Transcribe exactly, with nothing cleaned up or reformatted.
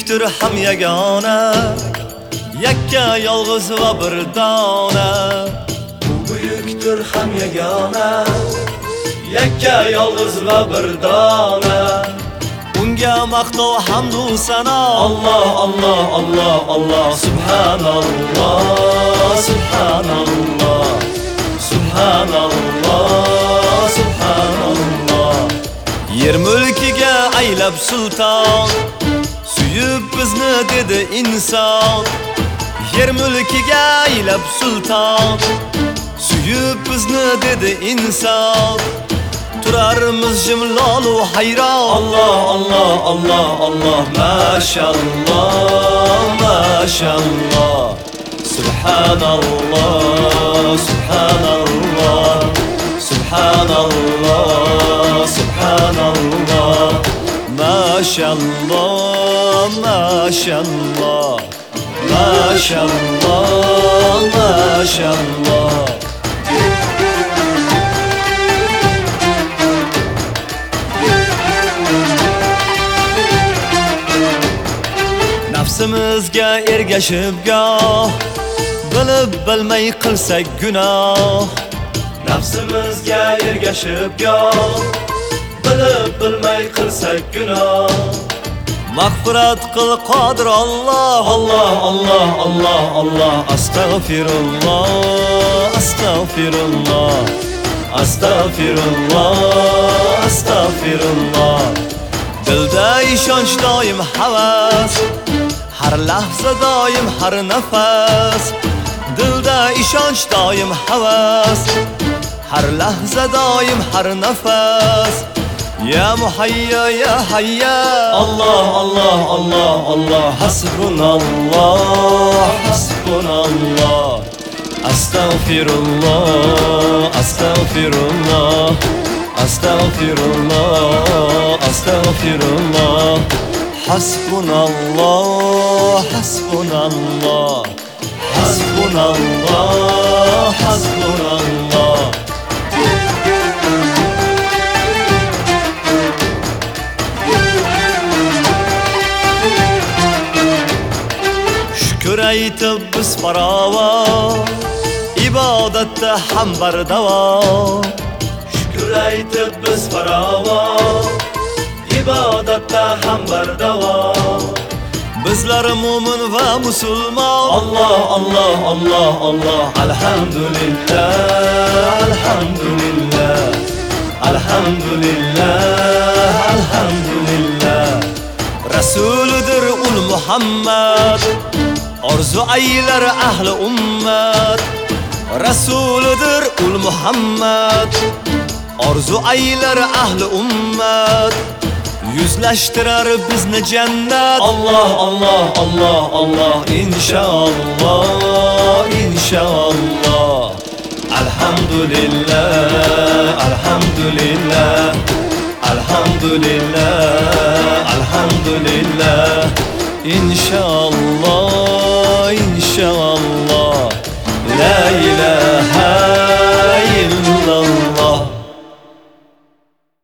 buyukdir ham yagona, yakka yolg'iz va bir dona. U buyukdir ham yagona, yakka yolg'iz va bir dona. Unga maqtov hamdu sano. Alloh Alloh Alloh Alloh subhanalloh subhanalloh subhanalloh subhanalloh. Yer mulkiga aylab sulton, suyib bizni dedi inson. Yer mulkiga aylab sulton, suyib bizni dedi inson. Turarmiz jimlolu hayron. Alloh Alloh Alloh Alloh mashallah mashallah subhanalloh subhanalloh subhanalloh subhanalloh mashallah mashallah mashallah mashallah. Nafsimizga ergashib goh, bilib bilmay qilsak gunoh. Nafsimizga ergashib goh, bilib bilmay qilsak gunoh. Mag'firat qil qodir Alloh. Alloh Alloh Alloh Alloh astagfirulloh astagfirulloh astagfirulloh astagfirulloh. Dilda ishonch doim havas, har lahza doim har nafas. Dilda ishonch doim havas, har lahza doim har nafas. Ya muhayya ya hayya. Alloh Alloh Alloh Alloh hasbunalloh hasbunalloh astagfirulloh astagfirulloh astagfirulloh astagfirulloh. Hasbunallah hasbunallah hasbunallah hasbunallah. Shukr aytib biz farovon, ibodatda ham bardavom. Shukr aytib biz farovon, ibodatda ham bardavom. Bizlar mu'min va musulmon. Alloh Alloh Alloh Alloh alhamdulillah alhamdulillah alhamdulillah alhamdulillah. Rasulidir ul Muhammad, orzu aylar ahli ummat. Rasulidir ul Muhammad, orzu aylar ahli ummat. Yuzlashtirar bizni jannat. Alloh Alloh Alloh Alloh inshaalloh inshaalloh. Alhamdulillah alhamdulillah alhamdulillah alhamdulillah inshaalloh.